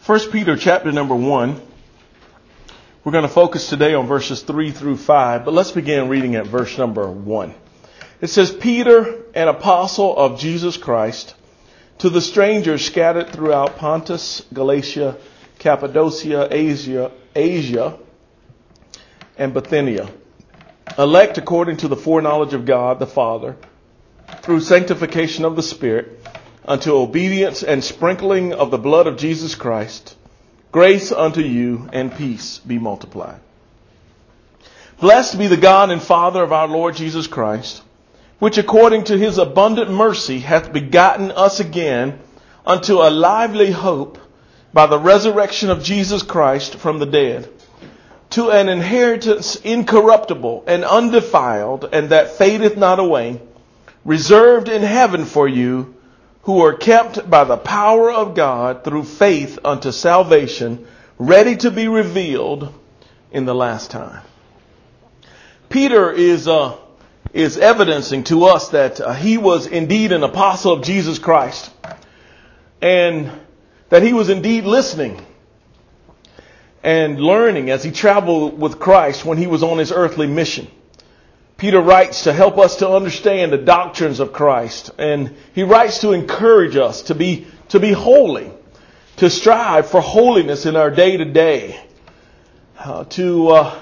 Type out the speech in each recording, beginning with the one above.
1 Peter chapter number 1. We're going to focus today on verses 3 through 5, but let's begin reading at verse number 1. It says, Peter, an apostle of Jesus Christ, to the strangers scattered throughout Pontus, Galatia, Cappadocia, Asia, and Bithynia, elect according to the foreknowledge of God the Father, through sanctification of the Spirit, unto obedience and sprinkling of the blood of Jesus Christ, grace unto you and peace be multiplied. Blessed be the God and Father of our Lord Jesus Christ, which according to his abundant mercy hath begotten us again unto a lively hope by the resurrection of Jesus Christ from the dead, to an inheritance incorruptible and undefiled, and that fadeth not away, reserved in heaven for you, who are kept by the power of God through faith unto salvation, ready to be revealed in the last time. Peter is evidencing to us that he was indeed an apostle of Jesus Christ, and that he was indeed listening and learning as he traveled with Christ when he was on his earthly mission. Peter writes to help us to understand the doctrines of Christ, and he writes to encourage us to be holy, to strive for holiness in our day to day, to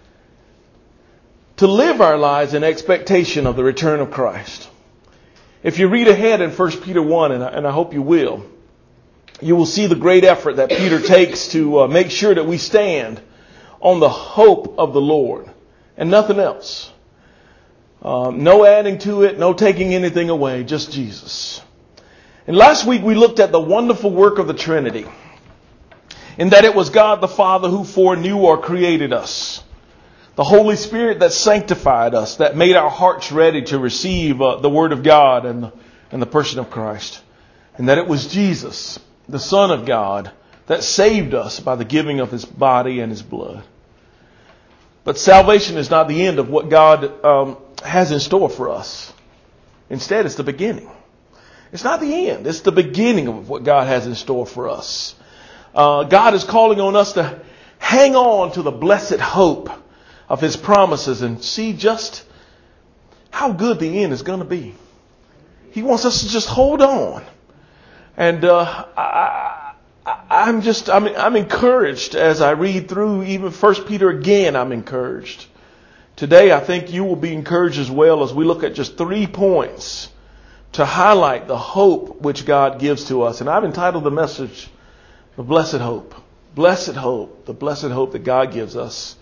live our lives in expectation of the return of Christ. If you read ahead in 1 Peter 1, and I hope you will see the great effort that Peter takes to make sure that we stand on the hope of the Lord and nothing else. No adding to it, no taking anything away, just Jesus. And last week we looked at the wonderful work of the Trinity, in that it was God the Father who foreknew or created us, the Holy Spirit that sanctified us, that made our hearts ready to receive the Word of God and the person of Christ, and that it was Jesus, the Son of God, that saved us by the giving of his body and his blood. But salvation is not the end of what God has in store for us. Instead, it's the beginning. It's not the end. It's the beginning of what God has in store for us. God is calling on us to hang on to the blessed hope of his promises and see just how good the end is going to be. He wants us to just hold on. And I'm encouraged as I read through even 1 Peter again. I'm encouraged. Today, I think you will be encouraged as well as we look at just 3 points to highlight the hope which God gives to us. And I've entitled the message, The Blessed Hope. Blessed hope, the blessed hope that God gives us.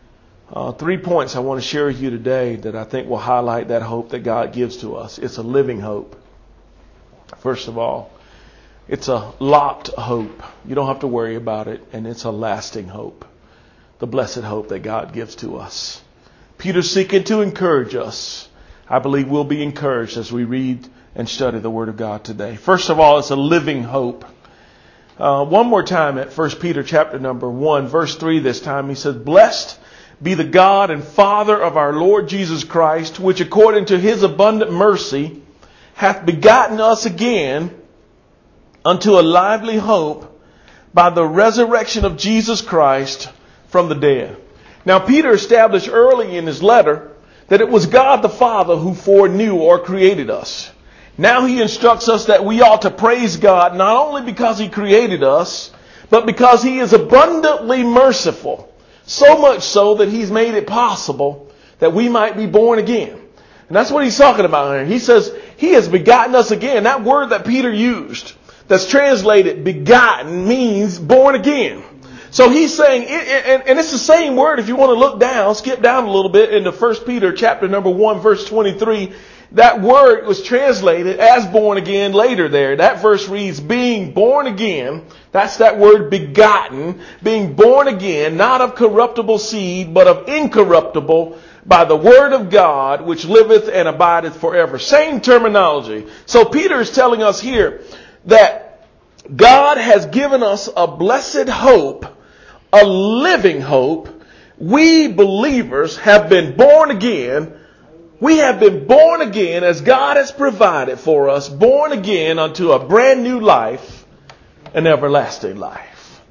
3 points I want to share with you today that I think will highlight that hope that God gives to us. It's a living hope. First of all, it's a locked hope. You don't have to worry about it. And it's a lasting hope. The blessed hope that God gives to us. Peter's seeking to encourage us. I believe we'll be encouraged as we read and study the Word of God today. First of all, it's a living hope. One more time at 1 Peter chapter number 1, verse 3 this time. He says, Blessed be the God and Father of our Lord Jesus Christ, which according to his abundant mercy hath begotten us again unto a lively hope by the resurrection of Jesus Christ from the dead. Now, Peter established early in his letter that it was God the Father who foreknew or created us. Now he instructs us that we ought to praise God not only because he created us, but because he is abundantly merciful. So much so that he's made it possible that we might be born again. And that's what he's talking about here. He says he has begotten us again. That word that Peter used, that's translated begotten, means born again. So he's saying, and it's the same word if you want to look down, skip down a little bit into 1 Peter chapter number 1, verse 23. That word was translated as born again later there. That verse reads, being born again. That's that word begotten, being born again, not of corruptible seed, but of incorruptible, by the word of God, which liveth and abideth forever. Same terminology. So Peter is telling us here that God has given us a blessed hope, a living hope. We believers have been born again. We have been born again as God has provided for us, born again unto a brand new life, an everlasting life.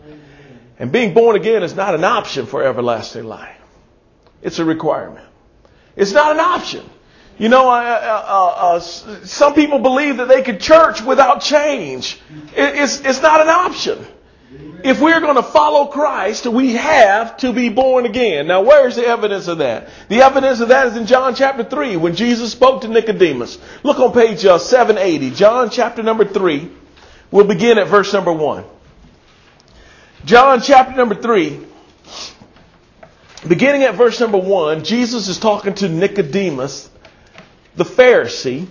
And being born again is not an option for everlasting life. It's a requirement. It's not an option. You know, some people believe that they could church without change. It's not an option. If we're going to follow Christ, we have to be born again. Now, where's the evidence of that? The evidence of that is in John chapter 3, when Jesus spoke to Nicodemus. Look on page 780. John chapter number 3. We'll begin at verse number 1. John chapter number 3. Beginning at verse number 1, Jesus is talking to Nicodemus, the Pharisee.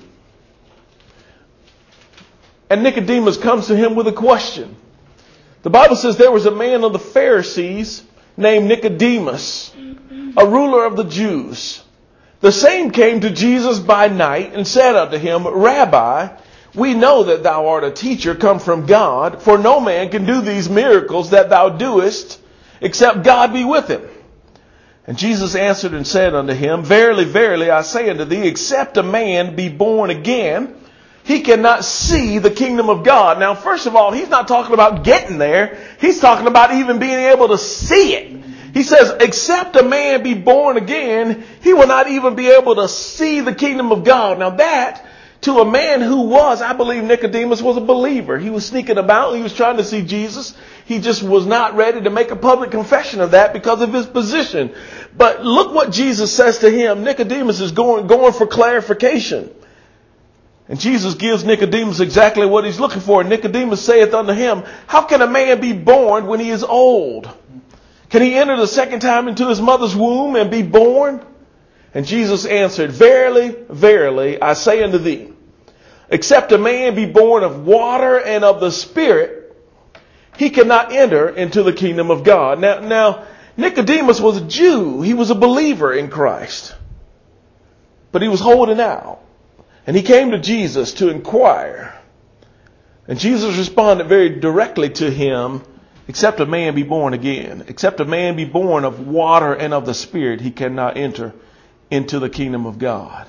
And Nicodemus comes to him with a question. The Bible says there was a man of the Pharisees named Nicodemus, a ruler of the Jews. The same came to Jesus by night and said unto him, Rabbi, we know that thou art a teacher come from God, for no man can do these miracles that thou doest, except God be with him. And Jesus answered and said unto him, Verily, verily, I say unto thee, except a man be born again, he cannot see the kingdom of God. Now, first of all, he's not talking about getting there. He's talking about even being able to see it. He says, except a man be born again, he will not even be able to see the kingdom of God. Now that, to a man who was, I believe Nicodemus was a believer. He was sneaking about. He was trying to see Jesus. He just was not ready to make a public confession of that because of his position. But look what Jesus says to him. Nicodemus is going for clarification. And Jesus gives Nicodemus exactly what he's looking for. Nicodemus saith unto him, How can a man be born when he is old? Can he enter the second time into his mother's womb and be born? And Jesus answered, Verily, verily, I say unto thee, except a man be born of water and of the Spirit, he cannot enter into the kingdom of God. Now, Nicodemus was a Jew. He was a believer in Christ. But he was holding out. And he came to Jesus to inquire. And Jesus responded very directly to him, except a man be born again. Except a man be born of water and of the Spirit, he cannot enter into the kingdom of God.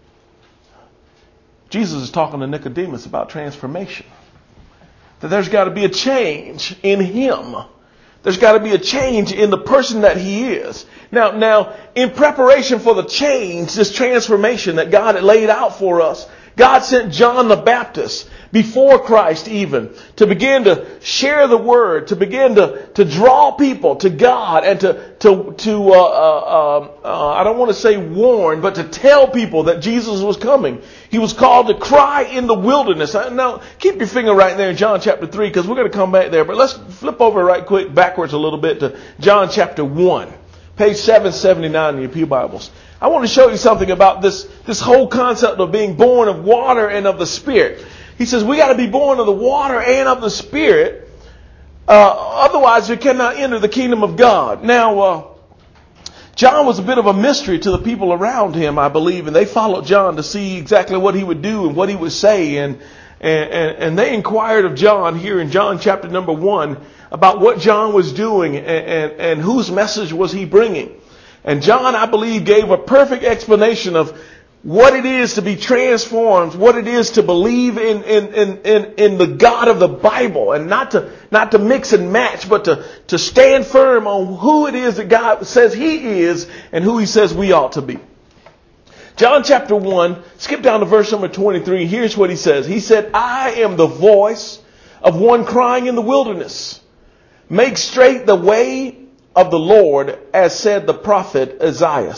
Jesus is talking to Nicodemus about transformation. That there's got to be a change in him. There's got to be a change in the person that he is. Now, in preparation for the change, this transformation that God had laid out for us, God sent John the Baptist before Christ even to begin to share the word, to begin to draw people to God and I don't want to say warn, but to tell people that Jesus was coming. He was called to cry in the wilderness. Now, keep your finger right there in John chapter 3 because we're going to come back there. But let's flip over right quick backwards a little bit to John chapter 1, page 779 in your pew Bibles. I want to show you something about this whole concept of being born of water and of the Spirit. He says we got to be born of the water and of the Spirit. Otherwise, we cannot enter the kingdom of God. Now, John was a bit of a mystery to the people around him, I believe, and they followed John to see exactly what he would do and what he would say. And they inquired of John here in John chapter number 1 about what John was doing and whose message was he bringing. And John, I believe, gave a perfect explanation of what it is to be transformed, what it is to believe in the God of the Bible, and not to mix and match, but to stand firm on who it is that God says he is and who he says we ought to be. John chapter 1, skip down to verse number 23. Here's what he says. He said, I am the voice of one crying in the wilderness. Make straight the way of the Lord, as said the prophet Isaiah.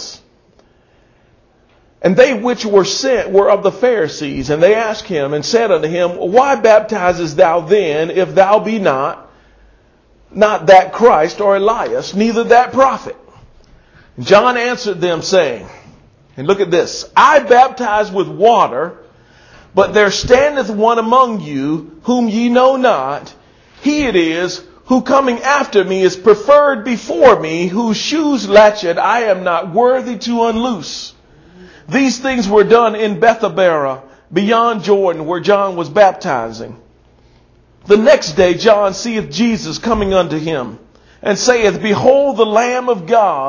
And they which were sent were of the Pharisees, and they asked him and said unto him, Why baptizest thou then, if thou be not that Christ or Elias, neither that prophet? And John answered them, saying, and look at this, I baptize with water, but there standeth one among you, whom ye know not. He it is, who coming after me is preferred before me, whose shoes latchet I am not worthy to unloose. These things were done in Bethabara, beyond Jordan, where John was baptizing. The next day John seeth Jesus coming unto him, and saith, Behold the Lamb of God,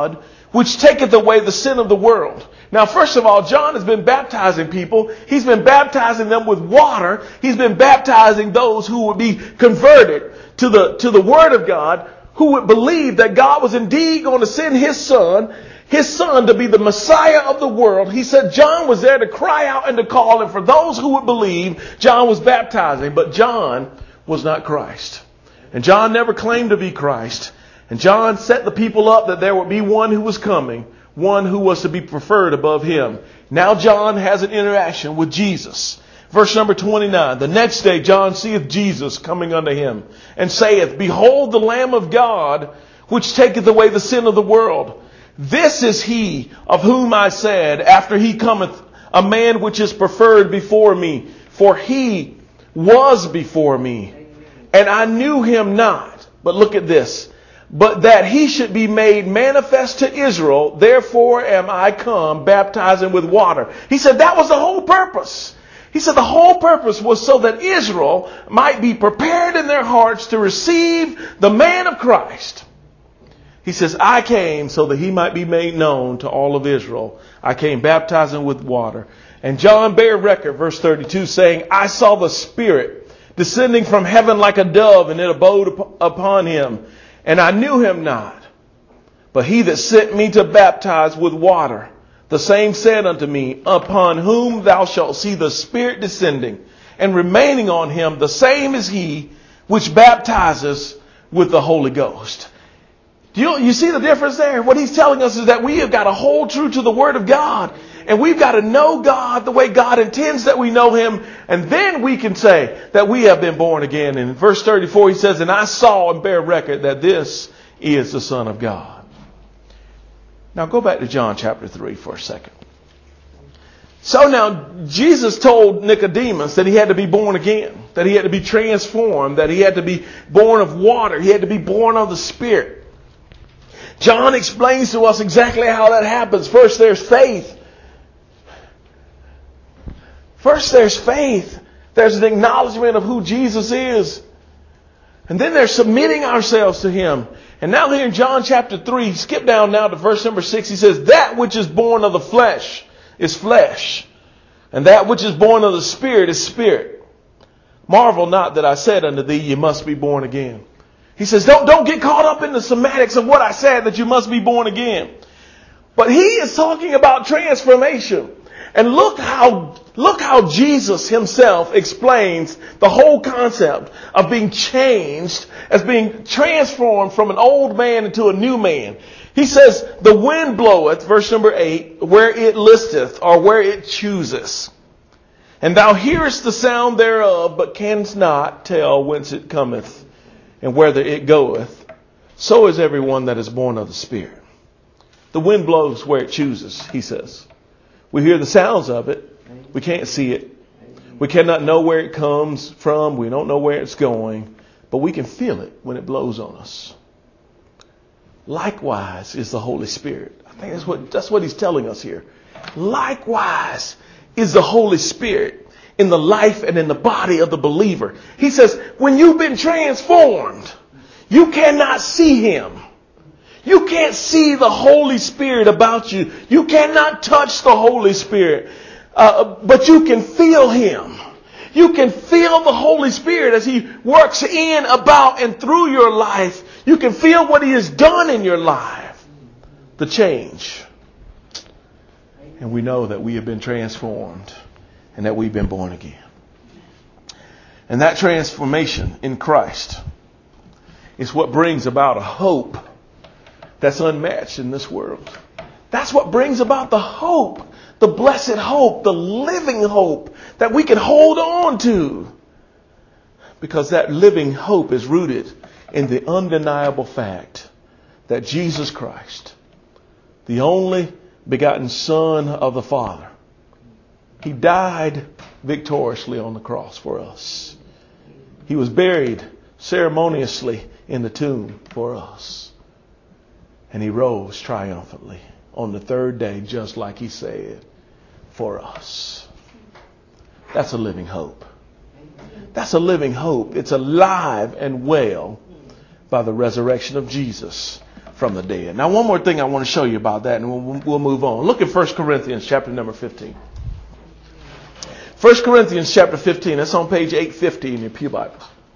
which taketh away the sin of the world. Now, first of all, John has been baptizing people. He's been baptizing them with water. He's been baptizing those who would be converted to the Word of God, who would believe that God was indeed going to send His Son to be the Messiah of the world. He said John was there to cry out and to call, and for those who would believe, John was baptizing. But John was not Christ. And John never claimed to be Christ. And John set the people up that there would be one who was coming, one who was to be preferred above him. Now John has an interaction with Jesus. Verse number 29, the next day John seeth Jesus coming unto him, and saith, Behold the Lamb of God, which taketh away the sin of the world. This is he of whom I said, After he cometh, a man which is preferred before me, for he was before me, and I knew him not. But look at this. But that he should be made manifest to Israel, therefore am I come baptizing with water. He said that was the whole purpose. He said the whole purpose was so that Israel might be prepared in their hearts to receive the man of Christ. He says, I came so that he might be made known to all of Israel. I came baptizing with water. And John bare record, verse 32, saying, I saw the Spirit descending from heaven like a dove, and it abode upon him. And I knew him not. But he that sent me to baptize with water, the same said unto me, Upon whom thou shalt see the Spirit descending and remaining on him, the same is he which baptizes with the Holy Ghost. Do you see the difference there? What he's telling us is that we have got to hold true to the Word of God. And we've got to know God the way God intends that we know Him. And then we can say that we have been born again. And in verse 34 he says, And I saw and bear record that this is the Son of God. Now go back to John chapter 3 for a second. So now Jesus told Nicodemus that he had to be born again. That he had to be transformed. That he had to be born of water. He had to be born of the Spirit. John explains to us exactly how that happens. First there's faith. First there's faith. There's an acknowledgement of who Jesus is. And then there's submitting ourselves to Him. And now here in John chapter 3, skip down now to verse number 6. He says, That which is born of the flesh is flesh. And that which is born of the Spirit is spirit. Marvel not that I said unto thee, You must be born again. He says, don't get caught up in the semantics of what I said, that you must be born again. But he is talking about transformation. And look how Jesus himself explains the whole concept of being changed, as being transformed from an old man into a new man. He says, the wind bloweth, verse number 8, where it listeth, or where it chooseth. And thou hearest the sound thereof, but canst not tell whence it cometh, and whither it goeth. So is everyone that is born of the Spirit. The wind blows where it chooses, he says. We hear the sounds of it. We can't see it. We cannot know where it comes from. We don't know where it's going. But we can feel it when it blows on us. Likewise is the Holy Spirit. I think that's what he's telling us here. Likewise is the Holy Spirit in the life and in the body of the believer. He says, when you've been transformed, you cannot see Him. You can't see the Holy Spirit about you. You cannot touch the Holy Spirit. But you can feel Him. You can feel the Holy Spirit as He works in, about, and through your life. You can feel what He has done in your life. The change. And we know that we have been transformed and that we've been born again. And that transformation in Christ is what brings about a hope that's unmatched in this world. That's what brings about the hope, the blessed hope, the living hope that we can hold on to. Because that living hope is rooted in the undeniable fact that Jesus Christ, the only begotten Son of the Father, He died victoriously on the cross for us. He was buried ceremoniously in the tomb for us. And He rose triumphantly on the third day, just like He said, for us. That's a living hope. That's a living hope. It's alive and well by the resurrection of Jesus from the dead. Now, one more thing I want to show you about that, and we'll move on. Look at 1 Corinthians chapter number 15. 1 Corinthians chapter 15. That's on page 850 in your Pew Bible.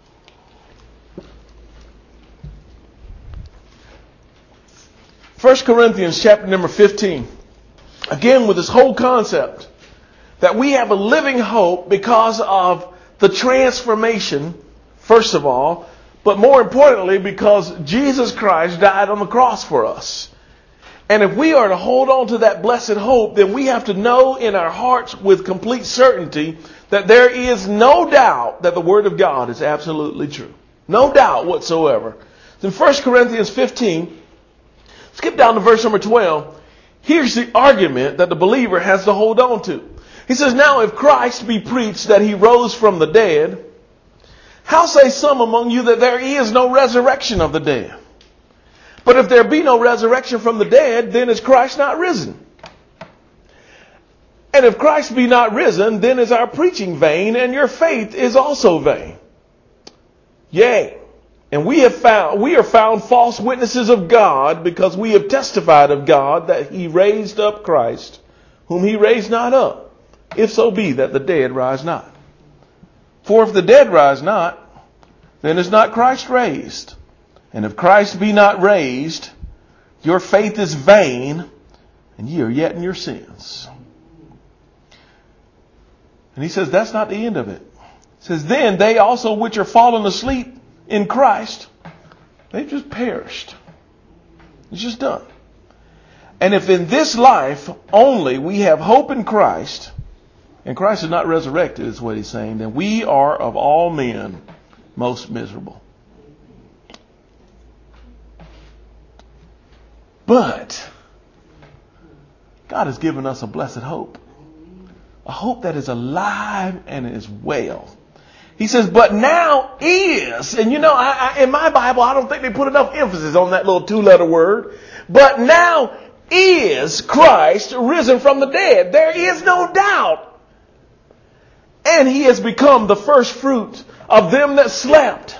1 Corinthians chapter number 15. Again, with this whole concept that we have a living hope because of the transformation, first of all, but more importantly, because Jesus Christ died on the cross for us. And if we are to hold on to that blessed hope, then we have to know in our hearts with complete certainty that there is no doubt that the Word of God is absolutely true. No doubt whatsoever. In 1 Corinthians 15, skip down to verse number 12. Here's the argument that the believer has to hold on to. He says, now if Christ be preached that he rose from the dead, how say some among you that there is no resurrection of the dead? But if there be no resurrection from the dead, then is Christ not risen? And if Christ be not risen, then is our preaching vain, and your faith is also vain. Yea, and we are found false witnesses of God, because we have testified of God that he raised up Christ, whom he raised not up, if so be that the dead rise not. For if the dead rise not, then is not Christ raised. And if Christ be not raised, your faith is vain, and ye are yet in your sins. And he says that's not the end of it. He says, then they also which are fallen asleep in Christ, they've just perished. It's just done. And if in this life only we have hope in Christ, and Christ is not resurrected, is what he's saying, then we are of all men most miserable. But God has given us a blessed hope. A hope that is alive and is well. He says, but now is, and you know, in my Bible, I don't think they put enough emphasis on that little 2-letter word. But now is Christ risen from the dead. There is no doubt. And he has become the first fruit of them that slept.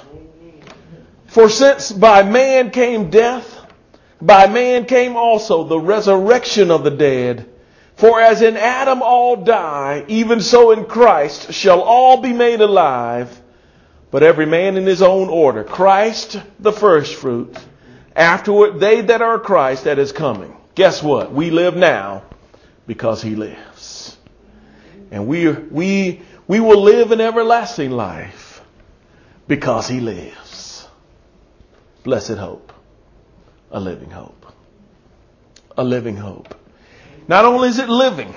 For since by man came death, by man came also the resurrection of the dead. For as in Adam all die, even so in Christ shall all be made alive, but every man in his own order. Christ the first fruit, afterward they that are Christ that is coming. Guess what? We live now because he lives. And we will live an everlasting life because he lives. Blessed hope. A living hope. A living hope. Not only is it living,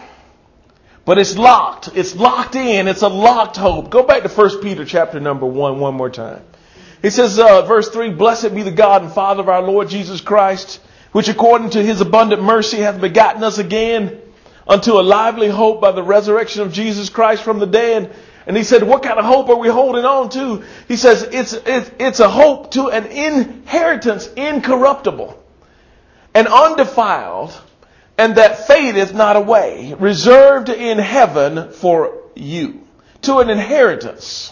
but it's locked. It's locked in. It's a locked hope. Go back to 1 Peter chapter number 1 one more time. He says, verse 3, blessed be the God and Father of our Lord Jesus Christ, which according to his abundant mercy hath begotten us again unto a lively hope by the resurrection of Jesus Christ from the dead. And he said, what kind of hope are we holding on to? He says, it's a hope to an inheritance incorruptible and undefiled, and that fadeth not away, reserved in heaven for you. To an inheritance.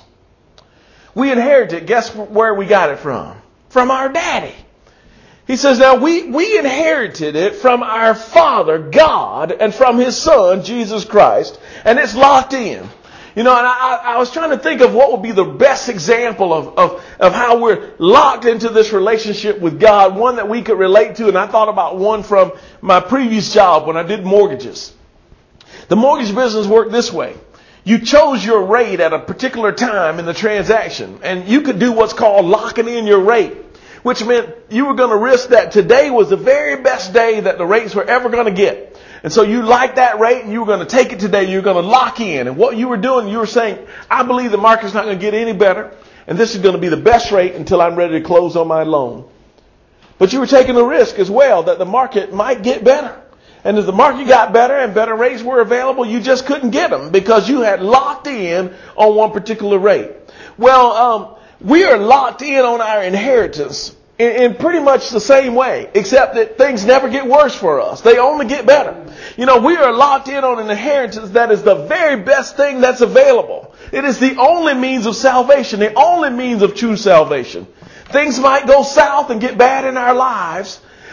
We inherited, guess where we got it from? From our daddy. He says, now we inherited it from our Father, God, and from his Son, Jesus Christ, and it's locked in. You know, and I was trying to think of what would be the best example of how we're locked into this relationship with God, one that we could relate to. And I thought about one from my previous job when I did mortgages. The mortgage business worked this way. You chose your rate at a particular time in the transaction, and you could do what's called locking in your rate, which meant you were going to risk that today was the very best day that the rates were ever going to get. And so you liked that rate and you were going to take it today. You're going to lock in. And what you were doing, you were saying, I believe the market's not going to get any better. And this is going to be the best rate until I'm ready to close on my loan. But you were taking the risk as well that the market might get better. And as the market got better and better rates were available, you just couldn't get them because you had locked in on one particular rate. Well, we are locked in on our inheritance in pretty much the same way, except that things never get worse for us. They only get better. You know, we are locked in on an inheritance that is the very best thing that's available. It is the only means of salvation, the only means of true salvation. Things might go south and get bad in our lives,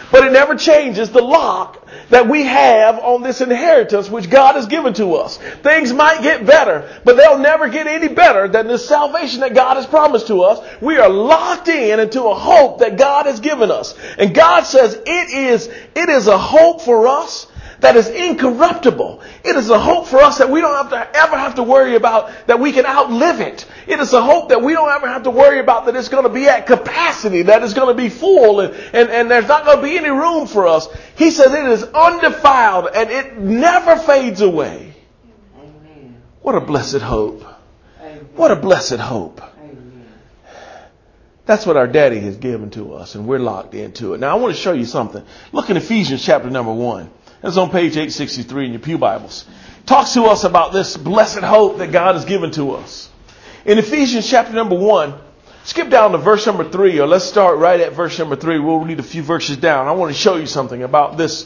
But it never changes the lock that we have on this inheritance which God has given to us. Things might get better, but they'll never get any better than the salvation that God has promised to us. We are locked into a hope that God has given us. And God says it is a hope for us that is incorruptible. It is a hope for us that we don't ever have to worry about that we can outlive it. It is a hope that we don't ever have to worry about that it's going to be at capacity, that it's going to be full, and there's not going to be any room for us. He says it is undefiled and it never fades away. Amen. What a blessed hope. Amen. What a blessed hope. Amen. That's what our daddy has given to us, and we're locked into it. Now I want to show you something. Look in Ephesians chapter number 1. That's on page 863 in your pew Bibles. Talks to us about this blessed hope that God has given to us. In Ephesians chapter number 1, skip down to verse number 3, or let's start right at verse number 3. We'll read a few verses down. I want to show you something about this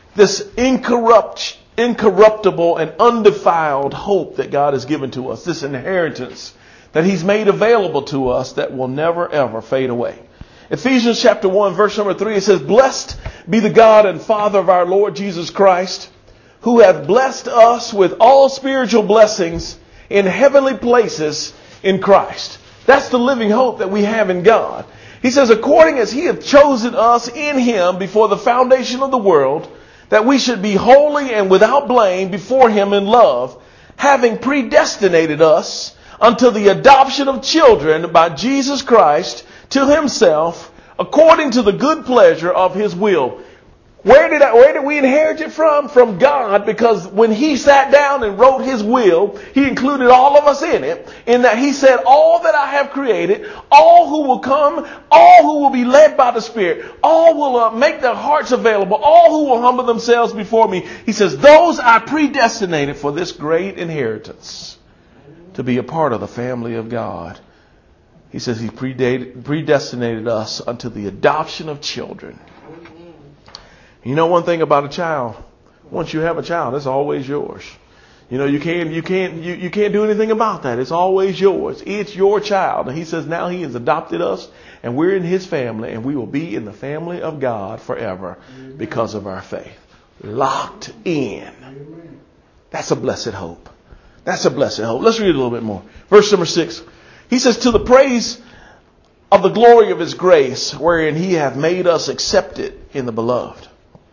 incorruptible and undefiled hope that God has given to us. This inheritance that He's made available to us that will never ever fade away. Ephesians chapter 1, verse number 3, it says, "Blessed be the God and Father of our Lord Jesus Christ, who hath blessed us with all spiritual blessings in heavenly places in Christ." That's the living hope that we have in God. He says, "According as He hath chosen us in Him before the foundation of the world, that we should be holy and without blame before Him in love, having predestinated us unto the adoption of children by Jesus Christ to Himself, according to the good pleasure of His will." Where did we inherit it from? From God, because when He sat down and wrote His will, He included all of us in it, in that He said, all that I have created, all who will come, all who will be led by the Spirit, all will make their hearts available, all who will humble themselves before me. He says, those I predestinated for this great inheritance, to be a part of the family of God. He says He predestinated us unto the adoption of children. You know one thing about a child, once you have a child, it's always yours. You know, you can't do anything about that. It's always yours. It's your child. And He says now He has adopted us and we're in His family, and we will be in the family of God forever because of our faith. Locked in. That's a blessed hope. That's a blessed hope. Let's read a little bit more. Verse number 6. He says, "To the praise of the glory of His grace, wherein He hath made us accepted in the beloved."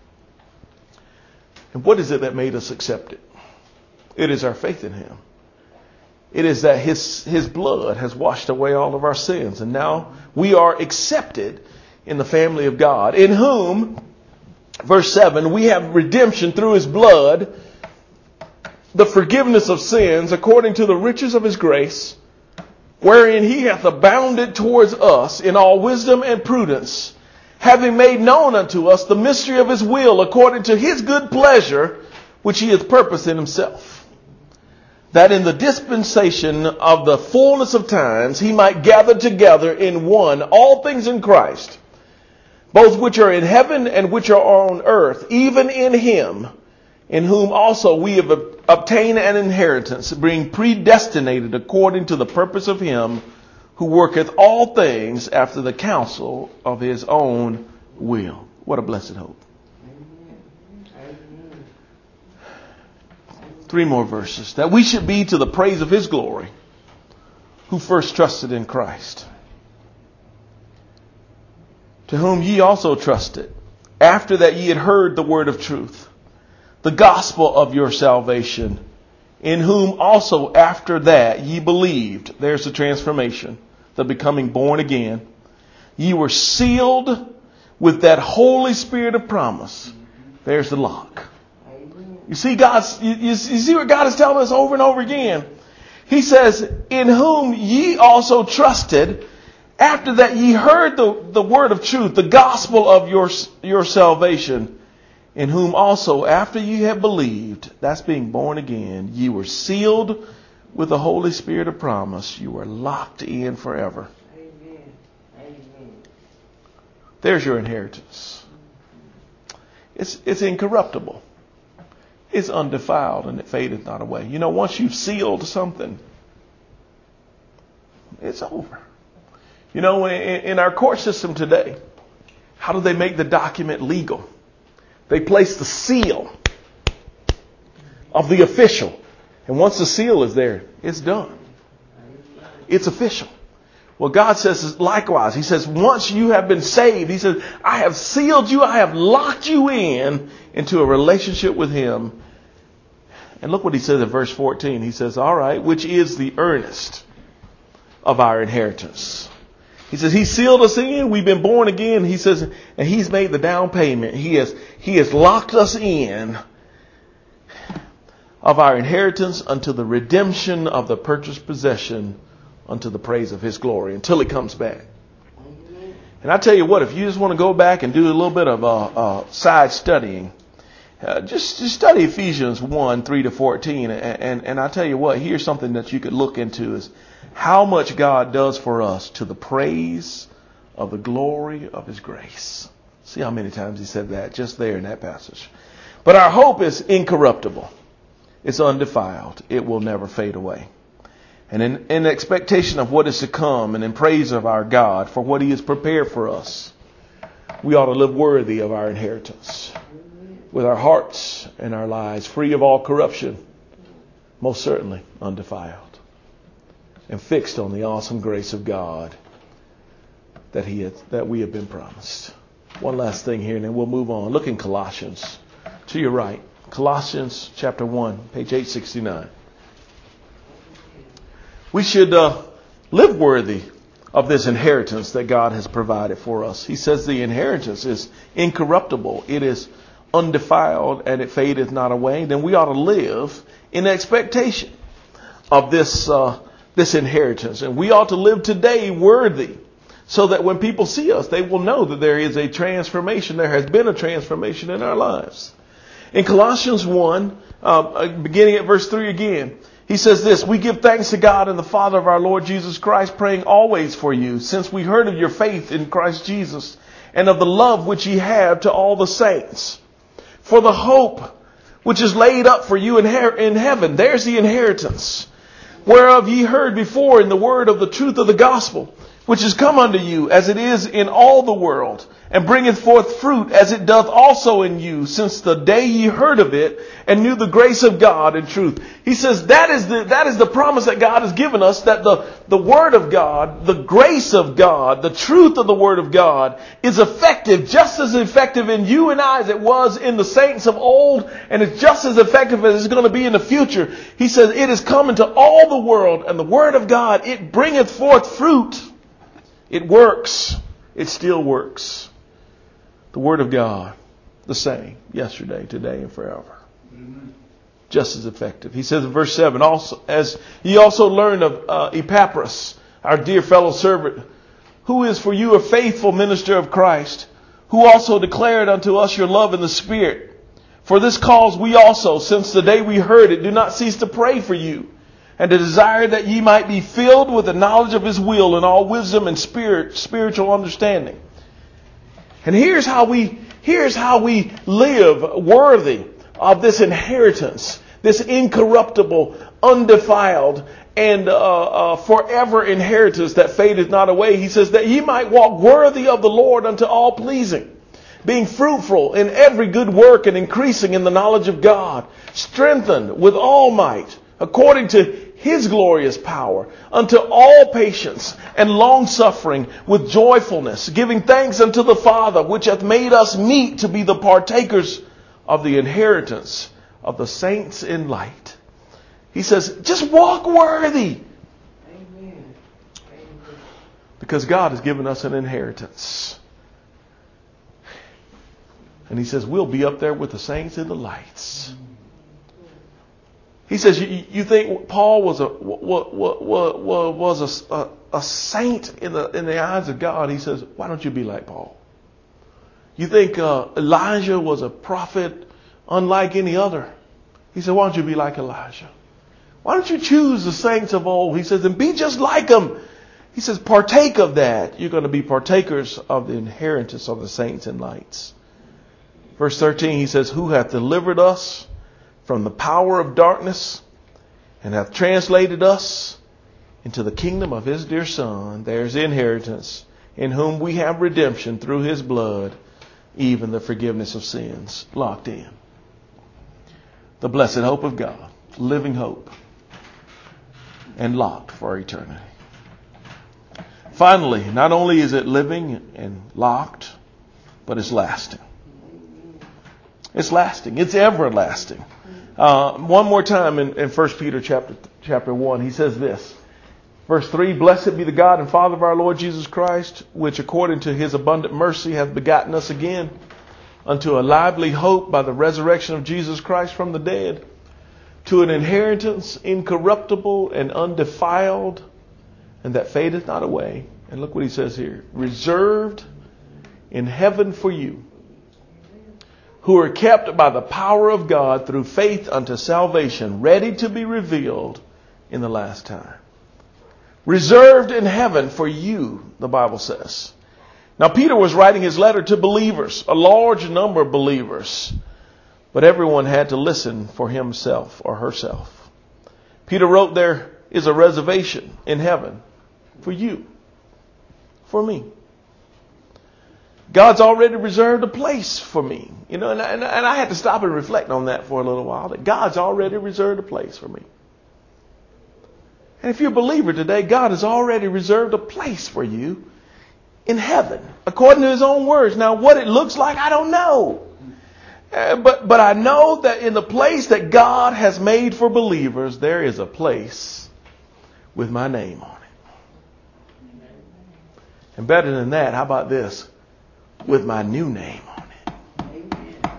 And what is it that made us accepted? It is our faith in Him. It is that His blood has washed away all of our sins. And now we are accepted in the family of God, in whom, verse 7, we have redemption through His blood, the forgiveness of sins, according to the riches of His grace, wherein He hath abounded towards us in all wisdom and prudence, having made known unto us the mystery of His will, according to His good pleasure, which He hath purposed in Himself, that in the dispensation of the fullness of times He might gather together in one all things in Christ, both which are in heaven and which are on earth, even in Him, in whom also we have obtained an inheritance, being predestinated according to the purpose of Him who worketh all things after the counsel of His own will. What a blessed hope. Amen. 3 more verses. "That we should be to the praise of His glory, who first trusted in Christ, to whom ye also trusted, after that ye had heard the word of truth, the gospel of your salvation, in whom also after that ye believed." There's the transformation, the becoming born again. "Ye were sealed with that Holy Spirit of promise." There's the lock. You see, you see what God is telling us over and over again. He says, "In whom ye also trusted, after that ye heard the word of truth, the gospel of your salvation, in whom also after ye have believed," that's being born again, "ye were sealed with the Holy Spirit of promise." You are locked in forever. Amen. Amen. There's your inheritance. It's incorruptible. It's undefiled, and it fadeth not away. You know, once you've sealed something, it's over. You know, in our court system today, How do they make the document legal? They place the seal of the official. And once the seal is there, it's done. It's official. Well, God says likewise. He says, once you have been saved, he says, I have sealed you. I have locked you into a relationship with him. And look what he says in verse 14. He says, all right, which is the earnest of our inheritance. He says, he sealed us in. We've been born again. He says, and he's made the down payment. He has locked us in of our inheritance unto the redemption of the purchased possession, unto the praise of his glory, until he comes back. And I tell you what, if you just want to go back and do a little bit of side studying, just study Ephesians 1, 3 to 14. And I tell you what, here's something that you could look into is how much God does for us to the praise of the glory of his grace. See how many times he said that just there in that passage. But our hope is incorruptible. It's undefiled. It will never fade away. And in expectation of what is to come and in praise of our God for what he has prepared for us, we ought to live worthy of our inheritance with our hearts and our lives free of all corruption, most certainly undefiled, and fixed on the awesome grace of God that we have been promised. One last thing here and then we'll move on. Look in Colossians to your right. Colossians chapter 1, page 869. We should live worthy of this inheritance that God has provided for us. He says the inheritance is incorruptible. It is undefiled and it fadeth not away. Then we ought to live in expectation of this inheritance. And we ought to live today worthy so that when people see us, they will know that there is a transformation. There has been a transformation in our lives. In Colossians 1, beginning at verse 3 again, he says this, we give thanks to God and the Father of our Lord Jesus Christ, praying always for you, since we heard of your faith in Christ Jesus and of the love which ye have to all the saints, for the hope which is laid up for you in heaven. There's the inheritance, whereof ye heard before in the word of the truth of the gospel, which is come unto you as it is in all the world, and bringeth forth fruit as it doth also in you, since the day ye heard of it and knew the grace of God in truth. He says that is the promise that God has given us, that the word of God, the grace of God, the truth of the word of God is effective, just as effective in you and I as it was in the saints of old, and it's just as effective as it's going to be in the future. He says it is come into all the world, and the word of God, it bringeth forth fruit. It works. It still works. The word of God, the same, yesterday, today, and forever. Amen. Just as effective. He says in verse 7, also, as ye also learned of Epaphras, our dear fellow servant, who is for you a faithful minister of Christ, who also declared unto us your love in the Spirit. For this cause we also, since the day we heard it, do not cease to pray for you, and to desire that ye might be filled with the knowledge of his will and all wisdom and spiritual understanding. And here's how we live worthy of this inheritance, this incorruptible, undefiled, and forever inheritance that fadeth not away. He says that ye might walk worthy of the Lord unto all pleasing, being fruitful in every good work and increasing in the knowledge of God, strengthened with all might, according to his glorious power, unto all patience and long suffering with joyfulness, giving thanks unto the Father, which hath made us meet to be the partakers of the inheritance of the saints in light. He says, just walk worthy. Amen. Because God has given us an inheritance. And he says, we'll be up there with the saints in the lights. He says, you think Paul was a saint in the eyes of God? He says, why don't you be like Paul? You think Elijah was a prophet unlike any other? He said, why don't you be like Elijah? Why don't you choose the saints of old? He says, and be just like them. He says, partake of that. You're going to be partakers of the inheritance of the saints in lights. Verse 13, he says, who hath delivered us from the power of darkness, and hath translated us into the kingdom of his dear Son. There's the inheritance in whom we have redemption through his blood, even the forgiveness of sins. Locked in. The blessed hope of God, living hope, and locked for eternity. Finally, not only is it living and locked, but it's lasting. It's lasting. It's everlasting. One more time in 1 Peter chapter 1, he says this. Verse 3, Blessed be the God and Father of our Lord Jesus Christ, which according to his abundant mercy hath begotten us again unto a lively hope by the resurrection of Jesus Christ from the dead, to an inheritance incorruptible and undefiled, and that fadeth not away. And look what he says here. Reserved in heaven for you, who are kept by the power of God through faith unto salvation, ready to be revealed in the last time. Reserved in heaven for you, the Bible says. Now, Peter was writing his letter to believers, a large number of believers, but everyone had to listen for himself or herself. Peter wrote, there is a reservation in heaven for you, for me. God's already reserved a place for me. And I had to stop and reflect on that for a little while, that God's already reserved a place for me. And if you're a believer today, God has already reserved a place for you in heaven, according to his own words. Now, what it looks like, I don't know. But I know that in the place that God has made for believers, there is a place with my name on it. And better than that, how about this? With my new name on it.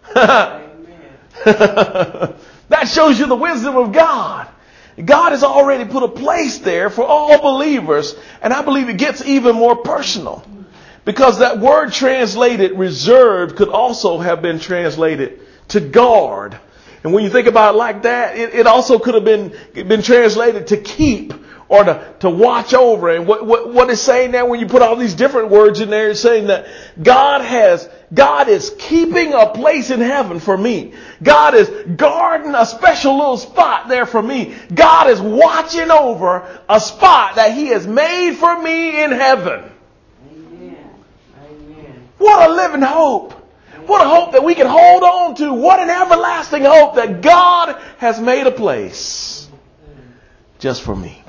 Amen. That shows you the wisdom of God. God has already put a place there for all believers. And I believe it gets even more personal. Because that word translated reserved could also have been translated to guard. And when you think about it like that, it also could have been translated to keep or to watch over. And what it's saying there, when you put all these different words in there, it's saying that God is keeping a place in heaven for me. God is guarding a special little spot there for me. God is watching over a spot that he has made for me in heaven. Amen. Amen. What a living hope. What a hope that we can hold on to. What an everlasting hope that God has made a place just for me.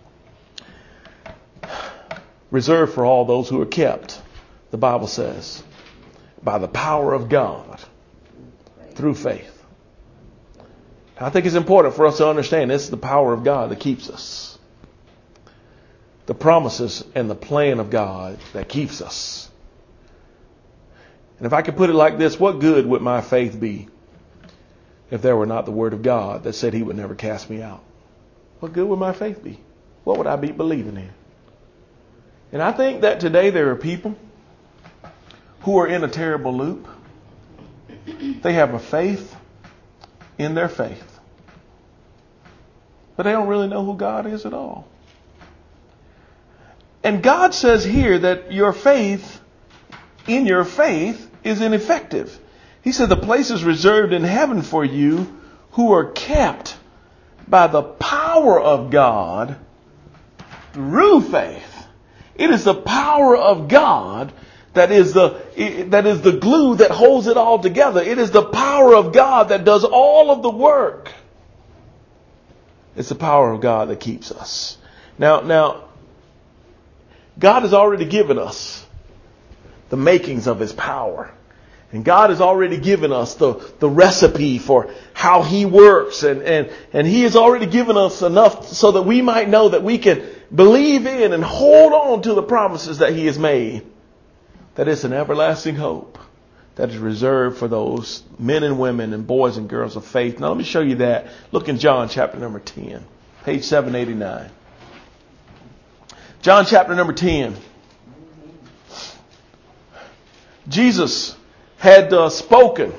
Reserved for all those who are kept, the Bible says, by the power of God through faith. I think it's important for us to understand this is the power of God that keeps us. The promises and the plan of God that keeps us. And if I could put it like this, what good would my faith be if there were not the word of God that said he would never cast me out? What good would my faith be? What would I be believing in? And I think that today there are people who are in a terrible loop. They have a faith in their faith, but they don't really know who God is at all. And God says here that your faith is ineffective. He said the place is reserved in heaven for you who are kept by the power of God through faith. It is the power of God that is the glue that holds it all together. It is the power of God that does all of the work. It's the power of God that keeps us. Now, God has already given us the makings of his power. And God has already given us the recipe for how he works. And he has already given us enough so that we might know that we can believe in and hold on to the promises that he has made. That it's an everlasting hope that is reserved for those men and women and boys and girls of faith. Now let me show you that. Look in John chapter number 10, page 789. John chapter number 10. Jesus had spoken.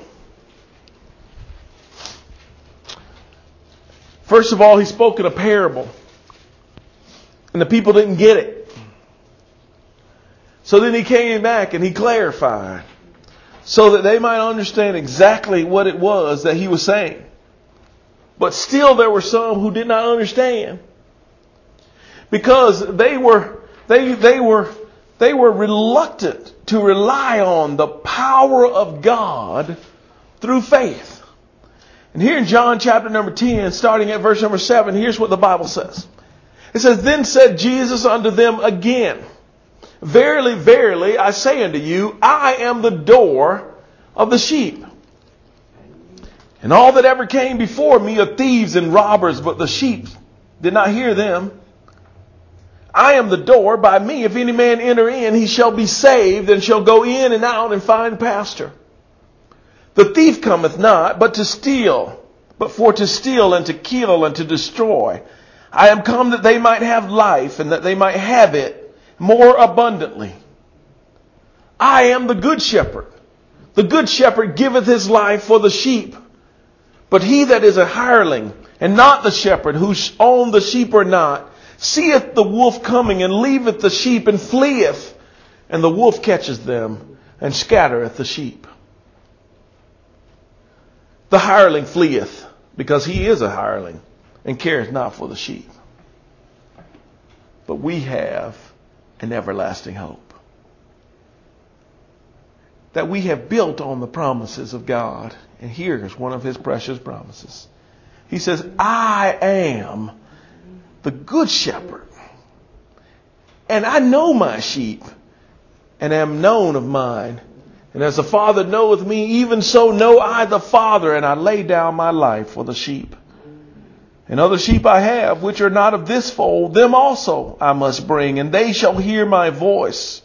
First of all, he spoke in a parable. And the people didn't get it. So then he came back and he clarified so that they might understand exactly what it was that he was saying. But still there were some who did not understand. Because they were They were reluctant to rely on the power of God through faith. And here in John chapter number 10, starting at verse number 7, here's what the Bible says. It says, "Then said Jesus unto them again, Verily, verily, I say unto you, I am the door of the sheep. And all that ever came before me are thieves and robbers, but the sheep did not hear them. I am the door. By me, if any man enter in, he shall be saved, and shall go in and out and find pasture. The thief cometh not, but for to steal and to kill and to destroy. I am come that they might have life, and that they might have it more abundantly. I am the good shepherd. The good shepherd giveth his life for the sheep. But he that is a hireling, and not the shepherd, whose own the sheep are not, seeth the wolf coming, and leaveth the sheep, and fleeth. And the wolf catches them, and scattereth the sheep. The hireling fleeth, because he is a hireling, and careth not for the sheep. But we have an everlasting hope, that we have built on the promises of God. And here's one of his precious promises. He says, I am the good shepherd, and I know my sheep, and am known of mine. And as the Father knoweth me, even so know I the Father, and I lay down my life for the sheep. And other sheep I have, which are not of this fold, them also I must bring, and they shall hear my voice.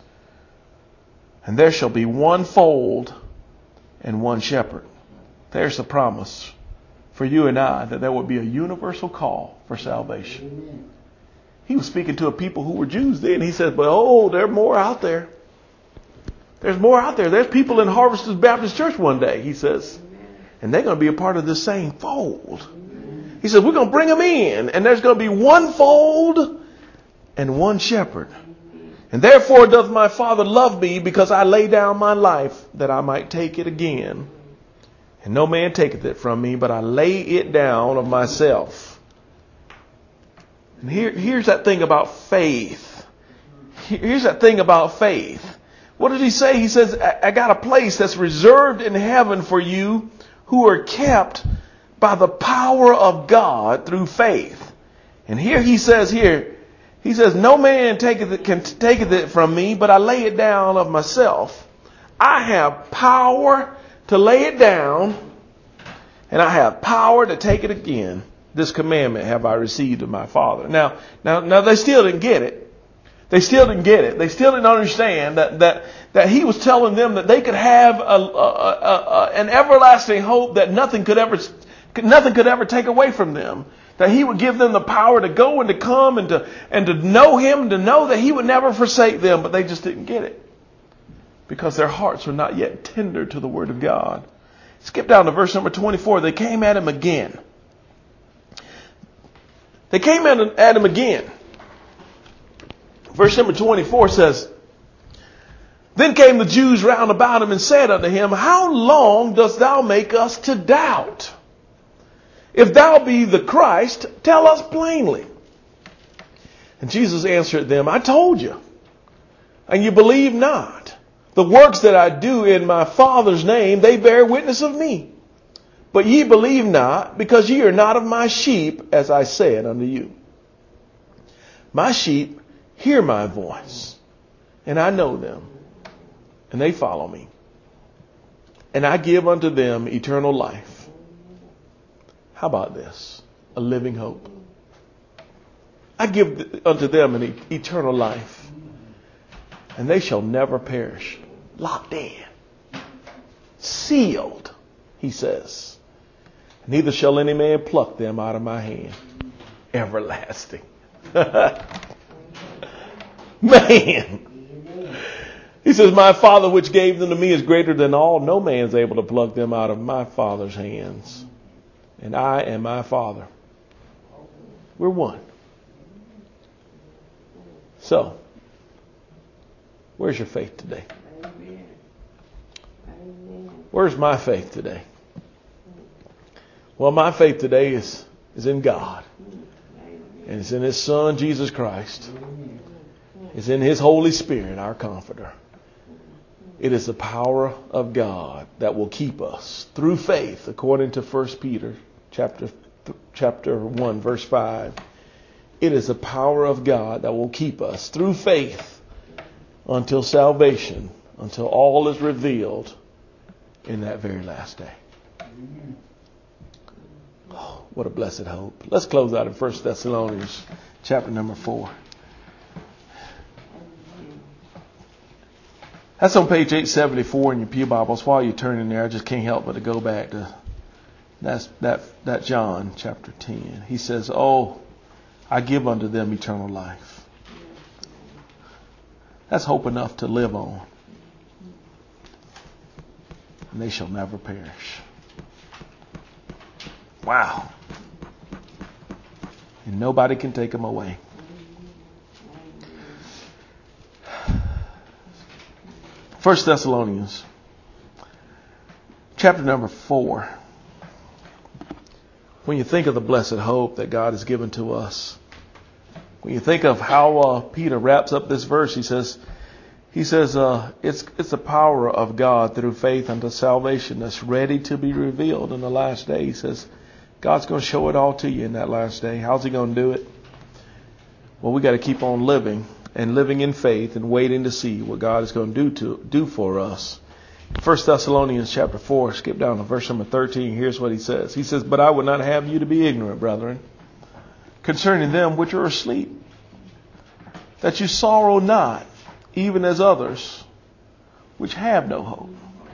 And there shall be one fold and one shepherd. There's the promise for you and I, that there would be a universal call for salvation. He was speaking to a people who were Jews then. He said, but there are more out there. There's more out there. There's people in Harvesters Baptist Church one day, he says. And they're going to be a part of this same fold. He says, we're going to bring them in. And there's going to be one fold and one shepherd. And therefore doth my Father love me, because I lay down my life, that I might take it again. And no man taketh it from me, but I lay it down of myself. And here's that thing about faith. Here's that thing about faith. What did he say? He says, I got a place that's reserved in heaven for you who are kept by the power of God through faith. And here he says, no man can taketh it from me, but I lay it down of myself. I have power to lay it down, and I have power to take it again. This commandment have I received of my Father. Now they still didn't get it. They still didn't get it. They still didn't understand that he was telling them that they could have an everlasting hope that nothing could ever take away from them. That he would give them the power to go and to come and to know him, to know that he would never forsake them. But they just didn't get it, because their hearts were not yet tender to the word of God. Skip down to verse number 24. They came at him again. Verse number 24 says, Then came the Jews round about him and said unto him, How long dost thou make us to doubt? If thou be the Christ, tell us plainly. And Jesus answered them, I told you, and you believe not. The works that I do in my Father's name, they bear witness of me. But ye believe not, because ye are not of my sheep, as I said unto you. My sheep hear my voice, and I know them, and they follow me. And I give unto them eternal life. How about this? A living hope. I give unto them an eternal life, and they shall never perish. Locked in. Sealed, he says. Neither shall any man pluck them out of my hand. Everlasting. Man. He says, my Father which gave them to me is greater than all. No man is able to pluck them out of my Father's hands. And I and my Father, we're one. So, where's your faith today? Where's my faith today? Well, my faith today is in God. And it's in His Son, Jesus Christ. is in His Holy Spirit, our Comforter. It is the power of God that will keep us through faith, according to 1 Peter chapter 1, verse 5. It is the power of God that will keep us through faith until salvation, until all is revealed in that very last day. Oh, what a blessed hope. Let's close out in 1 Thessalonians chapter number 4. That's on page 874 in your pew Bibles. While you're turning there, I just can't help but to go back to that John chapter 10. He says, "Oh, I give unto them eternal life." That's hope enough to live on. And they shall never perish. Wow. And nobody can take them away. First Thessalonians chapter number 4. When you think of the blessed hope that God has given to us, when you think of how Peter wraps up this verse, he says it's the power of God through faith unto salvation that's ready to be revealed in the last day. He says God's going to show it all to you in that last day. How's He going to do it? Well, we got to keep on living and living in faith and waiting to see what God is going to do for us. 1 Thessalonians chapter 4, skip down to verse number 13. Here's what he says. He says, "But I would not have you to be ignorant, brethren, concerning them which are asleep, that you sorrow not, even as others which have no hope.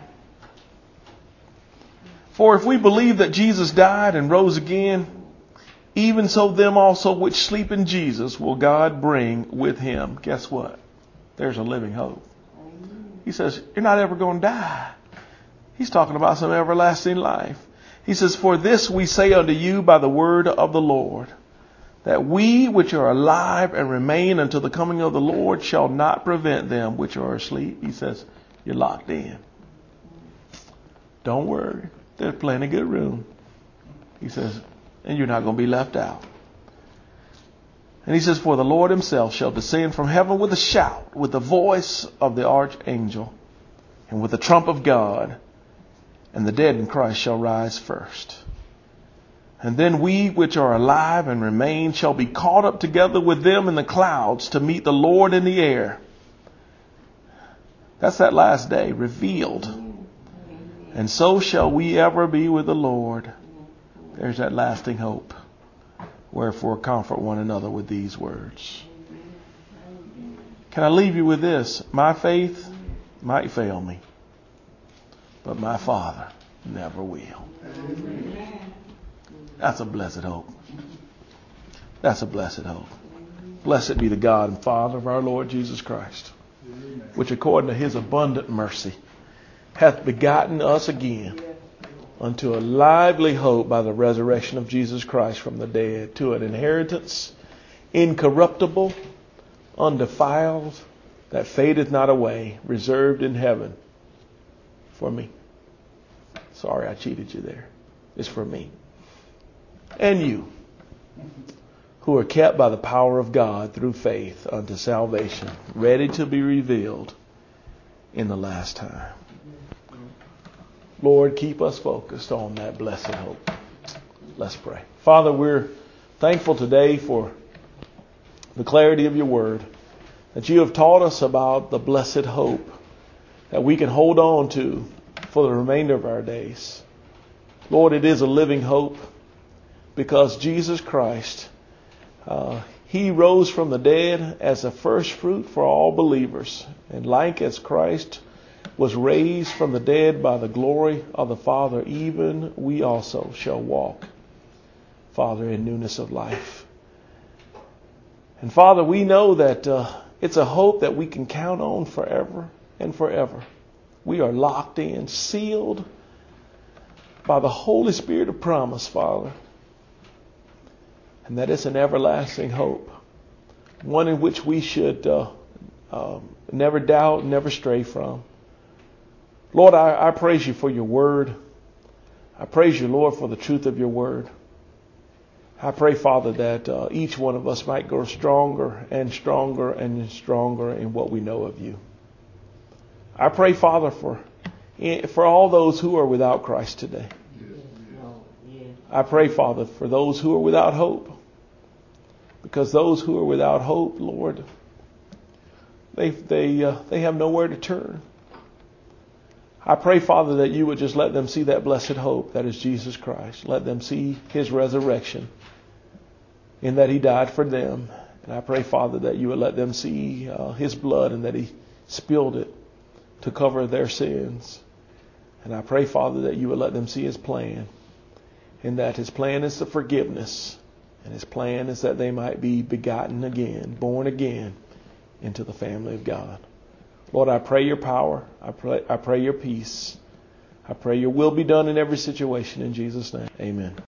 For if we believe that Jesus died and rose again, even so them also which sleep in Jesus will God bring with Him." Guess what? There's a living hope. He says, you're not ever going to die. He's talking about some everlasting life. He says, "For this we say unto you by the word of the Lord, that we which are alive and remain until the coming of the Lord shall not prevent them which are asleep." He says, you're locked in. Don't worry. There's plenty good room. He says, and you're not going to be left out. And he says, "For the Lord Himself shall descend from heaven with a shout, with the voice of the archangel, and with the trump of God, and the dead in Christ shall rise first. And then we which are alive and remain shall be caught up together with them in the clouds to meet the Lord in the air." That's that last day revealed. "And so shall we ever be with the Lord." There's that lasting hope. "Wherefore comfort one another with these words." Can I leave you with this? My faith might fail me, but my Father never will. That's a blessed hope. That's a blessed hope. Blessed be the God and Father of our Lord Jesus Christ, which according to His abundant mercy hath begotten us again unto a lively hope by the resurrection of Jesus Christ from the dead, to an inheritance incorruptible, undefiled, that fadeth not away, reserved in heaven for me. Sorry, I cheated you there. It's for me. And you, who are kept by the power of God through faith unto salvation, ready to be revealed in the last time. Lord, keep us focused on that blessed hope. Let's pray. Father, we're thankful today for the clarity of your word, that you have taught us about the blessed hope that we can hold on to for the remainder of our days. Lord, it is a living hope because Jesus Christ, He rose from the dead as a first fruit for all believers. And like as Christ was raised from the dead by the glory of the Father, even we also shall walk, Father, in newness of life. And Father, we know that it's a hope that we can count on forever and forever. We are locked in, sealed by the Holy Spirit of promise, Father. And that it's an everlasting hope, one in which we should never doubt, never stray from. Lord, I praise you for your word. I praise you, Lord, for the truth of your word. I pray, Father, that each one of us might grow stronger and stronger and stronger in what we know of you. I pray, Father, for all those who are without Christ today. I pray, Father, for those who are without hope. Because those who are without hope, Lord, they have nowhere to turn. I pray, Father, that you would just let them see that blessed hope that is Jesus Christ. Let them see his resurrection in that he died for them. And I pray, Father, that you would let them see his blood and that he spilled it to cover their sins. And I pray, Father, that you would let them see his plan, and that his plan is the forgiveness, and his plan is that they might be begotten again, born again into the family of God. Lord, I pray your power. I pray your peace. I pray your will be done in every situation in Jesus' name. Amen.